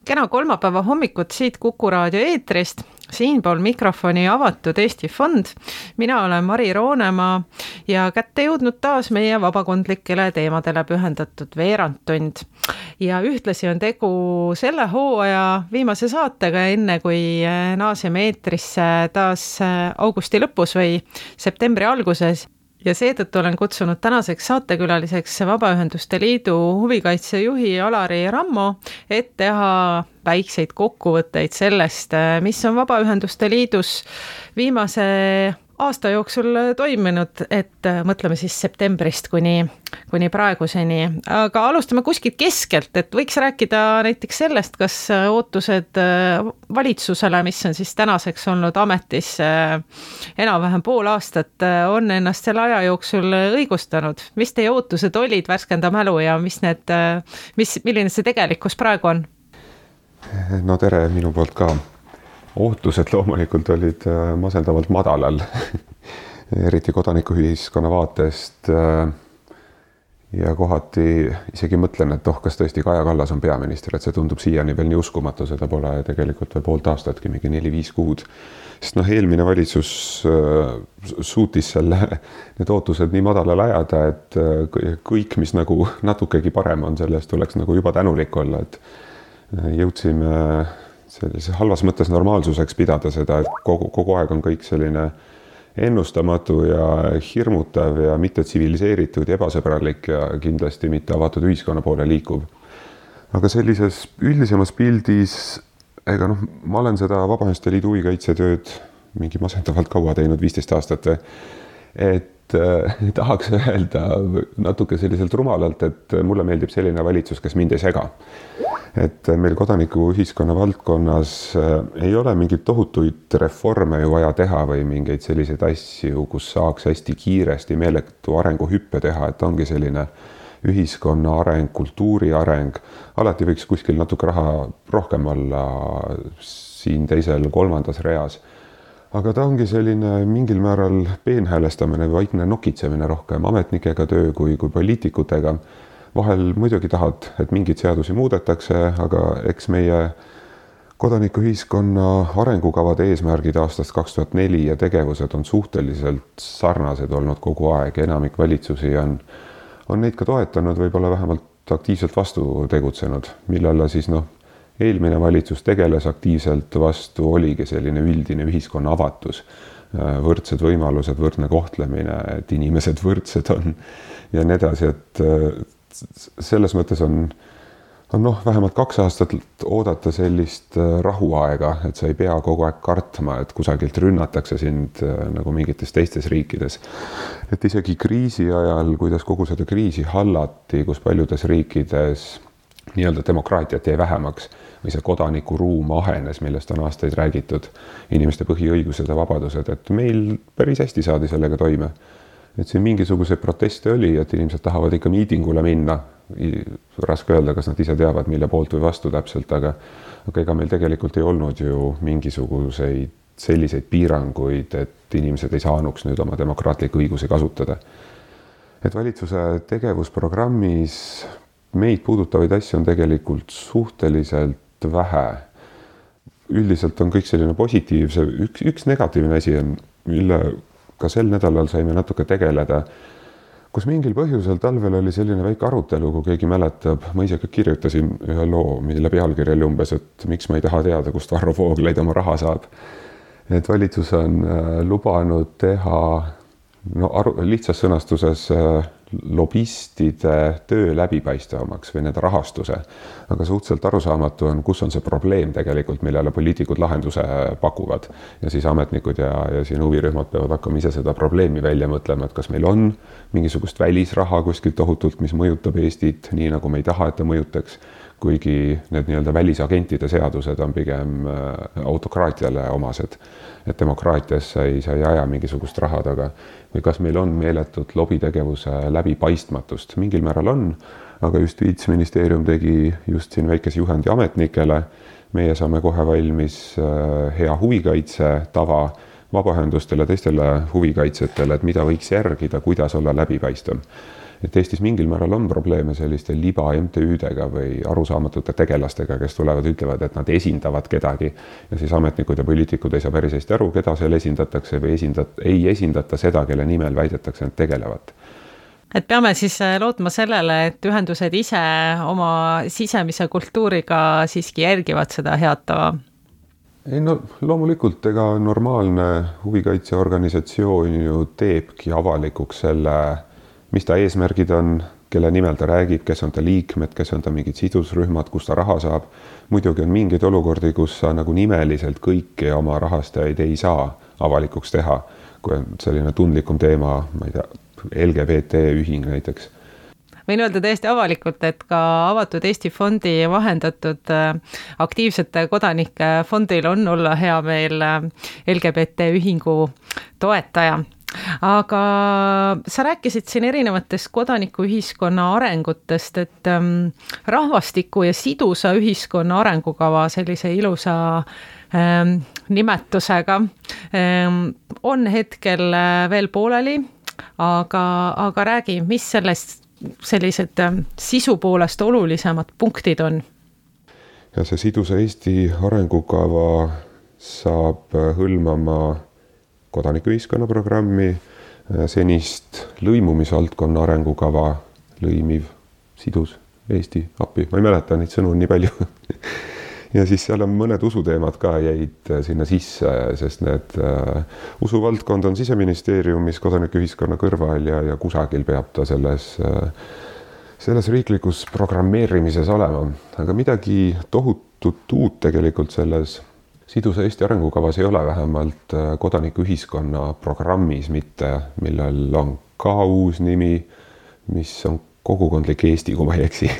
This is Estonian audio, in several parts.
Kena kolmapäeva hommikut siit Kuku raadio eetrist, siinpool mikrofoni avatud Eesti Fond. Mina olen Mari Roonemaa ja kätte jõudnud taas meie vabakondlikele teemadele pühendatud veerandtund. Ja ühtlasi on tegu selle hooaja viimase saatega, enne kui naaseme eetrisse taas augusti lõpus või septembri alguses. Ja seetõttu olen kutsunud tänaseks saatekülaliseks Vabaühenduste Liidu huvikaitsejuhi Alari Rammo, et teha väikseid kokkuvõtteid sellest, mis on Vabaühenduste Liidus viimase aasta jooksul toiminud, et mõtleme siis septembrist kuni praeguseni. Aga alustame kuskilt keskelt, et võiks rääkida näiteks sellest, kas ootused valitsusele, mis on siis tänaseks olnud ametis enam-vähem pool aastat, on ennast selle aja jooksul õigustanud. Mis teie ootused olid, värskenda mälu ja milline see tegelikkus praegu on? No tere minu poolt ka. Ootused loomulikult olid masendavalt madalal, eriti kodanikuühiskonna vaatest ja kohati isegi mõtlen, et kas tõesti Kaja Kallas on peaminister, et see tundub siiani veel nii uskumatu, seda pole tegelikult veel poolt aastatki, mingi 4-5 kuud. Sest eelmine valitsus suutis need ootused nii madalal ajada, et kõik, mis nagu natukegi parem on, sellest tuleks nagu juba tänulik olla, et jõudsime sellise halvas mõttes normaalsuseks pidada seda, et kogu aeg on kõik selline ennustamatu ja hirmutav ja mitte tsiviliseeritud ja ebasõbralik ja kindlasti mitte avatud ühiskonna poole liikuv. Aga sellises üldisemas pildis, ma olen seda Vabaühenduste Liidu huvikaitsetööd mingi masendavalt kaua teinud, 15 aastat, et tahaks öelda natuke selliselt rumalalt, et mulle meeldib selline valitsus, kes mind ei sega. Et meil kodanikuühiskonna valdkonnas ei ole mingeid tohutuid reforme ju vaja teha või mingeid selliseid asju, kus saaks hästi kiiresti meeletu arenguhüppe teha, et ongi selline ühiskonna areng, kultuuri areng. Alati võiks kuskil natuke raha rohkem olla siin teisel, kolmandas reas. Aga ta ongi selline mingil määral peenhäälestamine või vaikne nokitsemine rohkem ametnikega töö kui poliitikutega. Vahel muidugi tahad, et mingid seadusi muudetakse, aga eks meie kodanikuühiskonna arengukavade eesmärgid aastast 2004 ja tegevused on suhteliselt sarnased olnud kogu aeg. Enamik valitsusi on neid ka toetanud, võib-olla vähemalt aktiivselt vastu tegutsenud, millele siis eelmine valitsus tegeles aktiivselt vastu, oligi selline üldine ühiskonna avatus, võrdsed võimalused, võrdne kohtlemine, et inimesed võrdsed on ja nii edasi, et selles mõttes on vähemalt 2 aastat oodata sellist rahuaega, et sa ei pea kogu aeg kartma, et kusagilt rünnatakse sind nagu mingites teistes riikides. Et isegi kriisi ajal, kuidas kogu seda kriisi hallati, kus paljudes riikides nii-öelda demokraatiat jäi vähemaks või see kodanikuruum ahenes, millest on aastaid räägitud, inimeste põhiõigused ja vabadused, et meil päris hästi saadi sellega toime. Et siin mingisuguse proteste oli, et inimesed tahavad ikka miitingule minna. Raske öelda, kas nad ise teavad, mille poolt või vastu täpselt, aga ega meil tegelikult ei olnud ju mingisuguseid selliseid piiranguid, et inimesed ei saanuks nüüd oma demokraatlikke õigusi kasutada. Et valitsuse tegevusprogrammis meid puudutavaid asju on tegelikult suhteliselt vähe. Üldiselt on kõik selline positiivse, üks negatiivne asi on, mille ka sel nädalal saime natuke tegeleda, kus mingil põhjusel talvel oli selline väike arutelu, kui keegi mäletab, ma ise ka kirjutasin ühe loo, mille pealkiri oli umbes, et miks ma ei taha teada, kust Varro Vooglaid oma raha saab. Et valitsus on lubanud teha lihtsas sõnastuses lobistide töö läbipaistvamaks või nende rahastuse. Aga suhteliselt arusaamatu on, kus on see probleem tegelikult, millele poliitikud lahenduse pakuvad. Ja siis ametnikud ja siin huvirühmad peavad hakkama ise seda probleemi välja mõtlema, et kas meil on mingisugust välisraha kuskilt tohutult, mis mõjutab Eestit nii, nagu me ei taha, et ta mõjutaks, kuigi need nii-öelda välisagentide seadused on pigem autokraatiale omased. Et demokraatiasse ei aja mingisugust raha taga. Või kas meil on meeletut lobitegevuse läbipaistmatust? Mingil määral on, aga Justiitsministeerium tegi just siin väikese juhendi ametnikele. Meie saame kohe valmis hea huvikaitse tava vabaühendustele, teistele huvikaitsetele, et mida võiks järgida, kuidas olla läbipaistvam. et Eestis mingil määral on probleeme selliste liba MTÜ-dega või arusaamatute tegelastega, kes tulevad, ütlevad, et nad esindavad kedagi ja siis ametnikud ja poliitikud ei saa päris hästi aru, keda seal esindatakse või ei esindata seda, kelle nimel väidetakse nad tegelevat. Et peame siis lootma sellele, et ühendused ise oma sisemise kultuuriga siiski järgivad seda head tava? Ei no loomulikult, ega normaalne huvikaitseorganisatsioon ju teebki avalikuks selle, mis ta eesmärgid on, kelle nimel ta räägib, kes on ta liikmed, kes on ta mingid sidusrühmad, kus ta raha saab. Muidugi on mingeid olukordi, kus sa nagu nimeliselt kõiki oma rahastajaid ei saa avalikuks teha, kui on selline tundlikum teema, ma ei tea, LGBT ühing näiteks. Võin öelda täiesti avalikult, et ka Avatud Eesti fondi vahendatud aktiivsete kodanike fondil on olla hea meel LGBT ühingu toetaja. Aga sa rääkisid siin erinevatest kodanikuühiskonna arengutest, et rahvastiku ja sidusa ühiskonna arengukava sellise ilusa nimetusega on hetkel veel pooleli, aga räägi, mis sellest sellised sisu poolest olulisemad punktid on? Ja see sidusa Eesti arengukava saab hõlmama kodanikuühiskonna programmi, senist lõimumisvaldkonna arengukava, lõimiv, sidus, Eesti, appi, ma ei mäleta neid sõnu nii palju. Ja siis seal on mõned usuteemad ka jäid sinna sisse, sest need usuvaldkond on Siseministeeriumis kodanikuühiskonna kõrval ja kusagil peab ta selles riiklikus programmeerimises olema. Aga midagi tohutut uut tegelikult selles sidusa Eesti arengukavas ei ole, vähemalt kodanikuühiskonna programmis mitte, millel on ka uus nimi, mis on kogukondlik Eesti, kui ma ei eksi.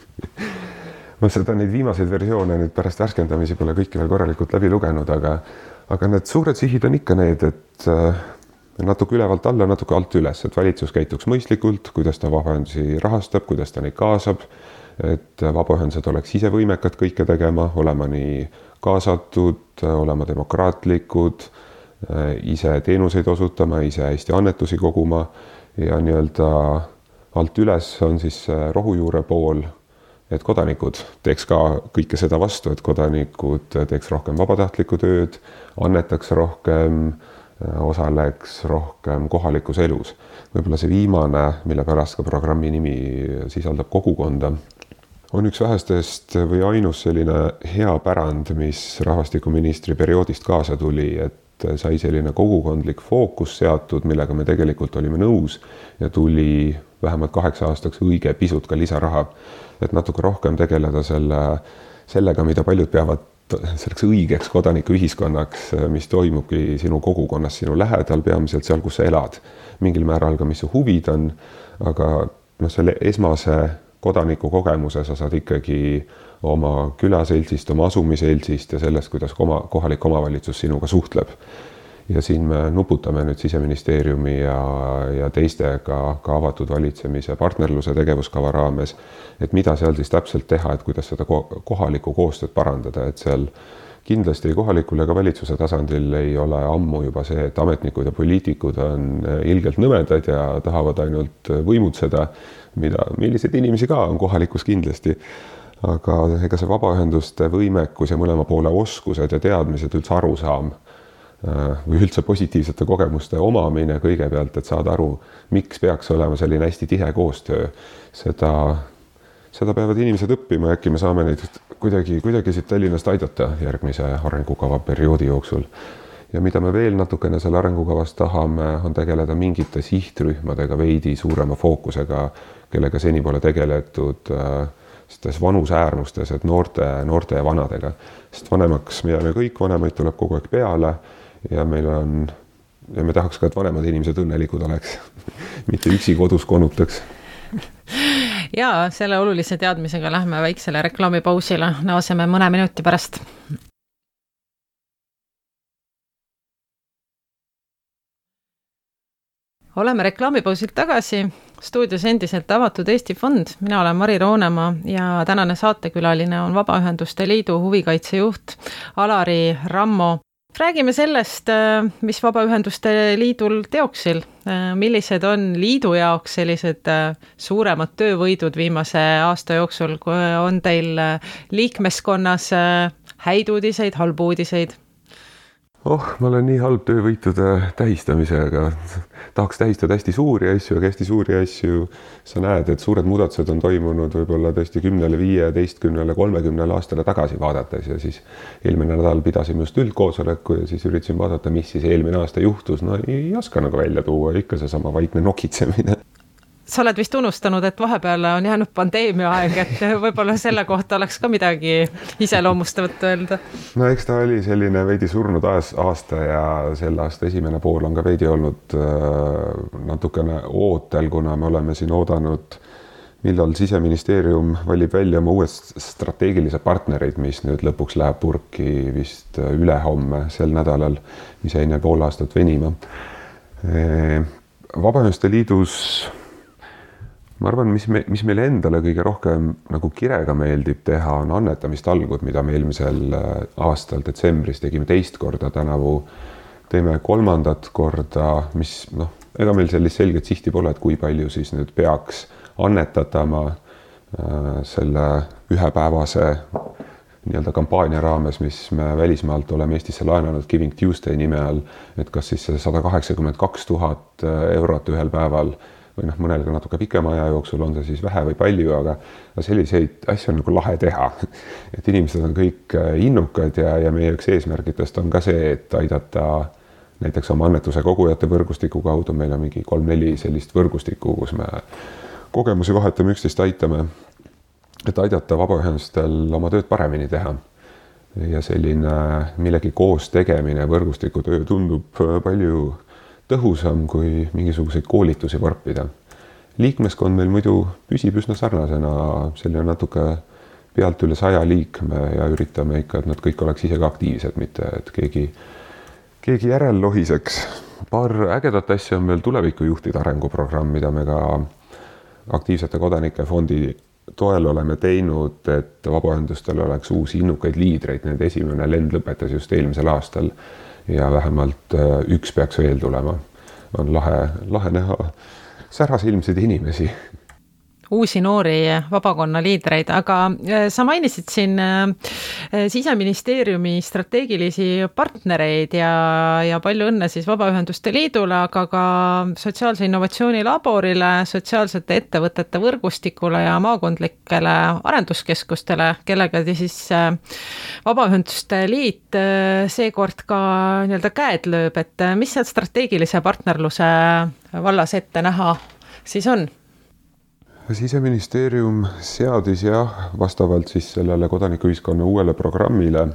Ma seda neid viimaseid versioone nüüd pärast värskendamisi pole kõiki veel korralikult läbi lugenud, aga need suured sihid on ikka need, et natuke ülevalt alla, natuke alt üles, et valitsus käituks mõistlikult, kuidas ta vabaühendusi rahastab, kuidas ta neid kaasab, et vabaühendused oleks ise võimekad kõike tegema, olema nii kaasatud, olema demokraatlikud, ise teenuseid osutama, ise hästi annetusi koguma ja nii-öelda alt üles on siis rohujuure pool, et kodanikud teeks ka kõike seda vastu, et kodanikud teeks rohkem vabatahtlikku tööd, annetaks rohkem, osaleks rohkem kohalikus elus. Võib-olla see viimane, mille pärast ka programmi nimi sisaldab kogukonda, on üks vähestest või ainus selline hea pärand, mis rahvastikuministri perioodist kaasa tuli, et sai selline kogukondlik fookus seatud, millega me tegelikult olime nõus ja tuli vähemalt 8 aastaks õige pisut ka lisaraha, et natuke rohkem tegeleda sellega, mida paljud peavad selleks õigeks kodanikuühiskonnaks, mis toimubki sinu kogukonnas, sinu lähedal, peamiselt seal, kus sa elad. Mingil määral ka, mis su huvid on, aga selle esmase kodaniku kogemuse sa saad ikkagi oma külaseltsist, oma asumiseltsist ja sellest, kuidas kohalik omavalitsus sinuga suhtleb. Ja siin me nuputame nüüd Siseministeeriumi ja teistega ka avatud valitsemise partnerluse tegevuskava raames, et mida seal siis täpselt teha, et kuidas seda kohalikku koostööd parandada, et seal kindlasti kohalikul ja ka valitsuse tasandil ei ole ammu juba see, et ametnikud ja poliitikud on ilgelt nõmedad ja tahavad ainult võimutseda, milliseid inimesi ka on kohalikus kindlasti. Aga ega see vabaühenduste võimekus ja mõlema poole oskused ja teadmised üldse arusaam või üldse positiivsete kogemuste omamine kõigepealt, et saada aru, miks peaks olema selline hästi tihe koostöö. Seda peavad inimesed õppima ja äkki me saame neid kuidagi siit Tallinnast aidata järgmise arengukava perioodi jooksul. Ja mida me veel natukene selle arengukavas tahame, on tegeleda mingite sihtrühmadega veidi suurema fookusega, kellega seni pole tegeletud vanusäärmustes, et noorte ja vanadega. Sest vanemaks me jääme kõik, vanemaid tuleb kogu aeg peale ja me tahaks ka, et vanemad inimesed õnnelikud oleks, mitte üksi kodus konutaks. Ja selle olulise teadmisega lähme väiksele reklaamipausile, naaseme mõne minuti pärast. Oleme reklaamipausilt tagasi, stuudios endiselt Avatud Eesti fond, mina olen Mari Roonemaa ja tänane saatekülaline on Vabaühenduste Liidu huvikaitsejuht Alari Rammo. Räägime sellest, mis Vabaühenduste Liidul teoksil, millised on liidu jaoks sellised suuremad töövõidud viimase aasta jooksul, kui on teil liikmeskonnas häid uudiseid, halbu uudiseid? Ma olen nii halb töövõitude tähistamisega. Tahaks tähistada hästi suuri asju, aga hästi suuri asju sa näed, et suured muudatused on toimunud võib-olla tõesti 10, 15, 30 aastale tagasi vaadates ja siis eelmine nädal pidasime just üldkoosoleku ja siis üritasin vaadata, mis siis eelmine aasta juhtus. No ei oska nagu välja tuua, ikka seesama vaikne nokitsemine. Sa oled vist unustanud, et vahepeal on jäänud pandeemia aeg, et võib-olla selle kohta oleks ka midagi iseloomustavat öelda. No eks ta oli selline veidi surnud aasta ja selle aasta esimene pool on ka veidi olnud natukene ootel, kuna me oleme siin oodanud, millal Siseministeerium valib välja oma uued strateegilised partnerid, mis nüüd lõpuks läheb purki vist ülehomme sel nädalal, mis jäi pool aastat venima. Vabaühenduste Liidus ma arvan, mis meile endale kõige rohkem nagu kirega meeldib teha, on annetamistalgud, mida me eelmisel aastal detsembris tegime 2 korda, tänavu teeme 3. korda, mis ega meil sellist selget sihti pole, et kui palju siis nüüd peaks annetatama selle ühepäevase nii-öelda kampaania raames, mis me välismaalt oleme Eestisse laenanud Giving Tuesday nime all, et kas siis 182 000 eurot ühel päeval või mõnel ka natuke pikema aja jooksul on see siis vähe või palju, aga selliseid asju on nagu lahe teha. Et inimesed on kõik innukad ja meie üks eesmärgitest on ka see, et aidata näiteks oma annetuse kogujate võrgustiku kaudu. Meil on mingi 3-4 sellist võrgustikku, kus me kogemusi vahetame, üksteist aitame, et aidata vabaühendustel oma tööd paremini teha. Ja selline millegi koos tegemine, võrgustiku töö tundub palju tõhusam kui mingisuguseid koolitusi varpida. Liikmeskond meil muidu püsib üsna sarnasena, selline natuke pealt üle 100 liikme ja üritame ikka, et nad kõik oleks ise ka aktiivsed, mitte et keegi järel lohiseks. Paar ägedat asja on veel tulevikujuhtide arenguprogramm, mida me ka aktiivsete kodanike fondi toel oleme teinud, et vabaühendustel oleks uusi innukaid liidreid. Nende esimene lend lõpetas just eelmisel aastal. Ja vähemalt üks peaks veel tulema. On lahe näha särasilmseid inimesi. Uusi noori vabakonna liidreid, aga sa mainisid siin Siseministeeriumi strateegilisi partnereid ja palju õnne siis Vabaühenduste Liidule, aga ka Sotsiaalse Innovatsiooni Laborile, sotsiaalsete ettevõtete võrgustikule ja maakondlikele arenduskeskustele, kellega siis Vabaühenduste Liit seekord ka nii-öelda käed lööb, et mis seal strateegilise partnerluse vallas ette näha siis on? Siseministeerium seadis vastavalt siis sellele kodanikuühiskonna uuele programmile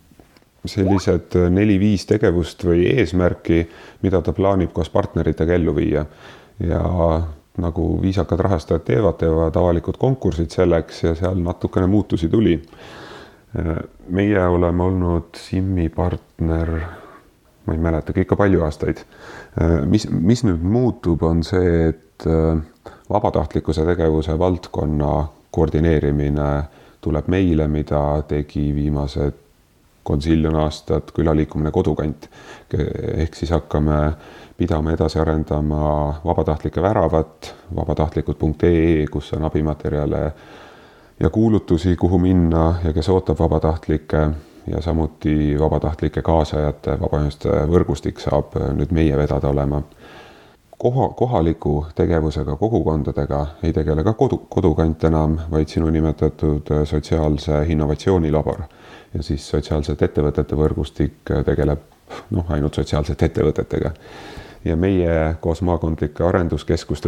sellised 4-5 tegevust või eesmärki, mida ta plaanib koos partneritega ellu viia. Ja nagu viisakad rahastajad teevad avalikud konkursid selleks ja seal natukene muutusi tuli. Meie oleme olnud SIM-i partner, ma ei mäleta, ikka palju aastaid. Mis nüüd muutub, on see, et vabatahtlikkuse tegevuse valdkonna koordineerimine tuleb meile, mida tegi viimased konsiljon aastat külaliikumine Kodukant. Ehk siis hakkame pidama edasi arendama vabatahtlike väravat, vabatahtlikud.ee, kus on abimaterjale ja kuulutusi, kuhu minna ja kes ootab vabatahtlikke ja samuti vabatahtlike kaasajate vabaühenduste võrgustik saab nüüd meie vedada olema. Kohaliku tegevusega, kogukondadega ei tegele ka Kodukant enam, vaid sinu nimetatud sotsiaalse innovatsiooni labor. Ja siis sotsiaalsete ettevõtete võrgustik tegeleb ainult sotsiaalsete ettevõtetega. Ja meie koos maakondlike arenduskeskuste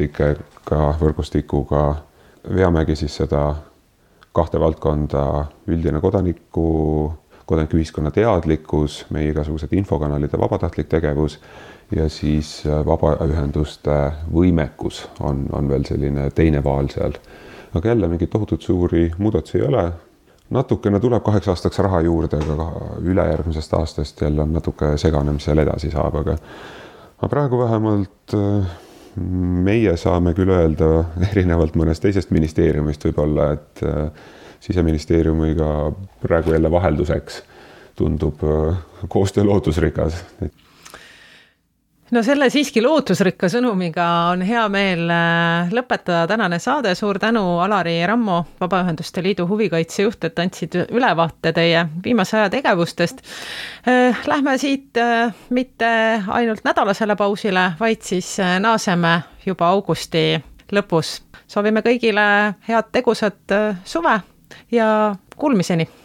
võrgustikuga veamegi siis seda 2 valdkonda: üldine kodanikuühiskonna teadlikkus, meie igasugused infokanalide vabatahtlik tegevus ja siis vabaühenduste võimekus on veel selline teine vaal seal. Aga jälle mingit tohutut suuri muudatusi ei ole. Natukene tuleb 8 aastaks raha juurde, aga ülejärgmisest aastast jälle on natuke segane, mis seal edasi saab. Aga praegu vähemalt meie saame küll öelda erinevalt mõnest teisest ministeeriumist võib-olla, et Siseministeeriumiga praegu jälle vahelduseks tundub koostöö lootusrikas. No selle siiski lootusrikka sõnumiga on hea meel lõpetada tänane saade. Suur tänu, Alari Rammo, Vabaühenduste Liidu huvikaitsejuht, et andsid ülevaate teie viimase aja tegevustest. Lähme siit mitte ainult nädalasele pausile, vaid siis naaseme juba augusti lõpus. Soovime kõigile head tegusat suve ja kuulmiseni!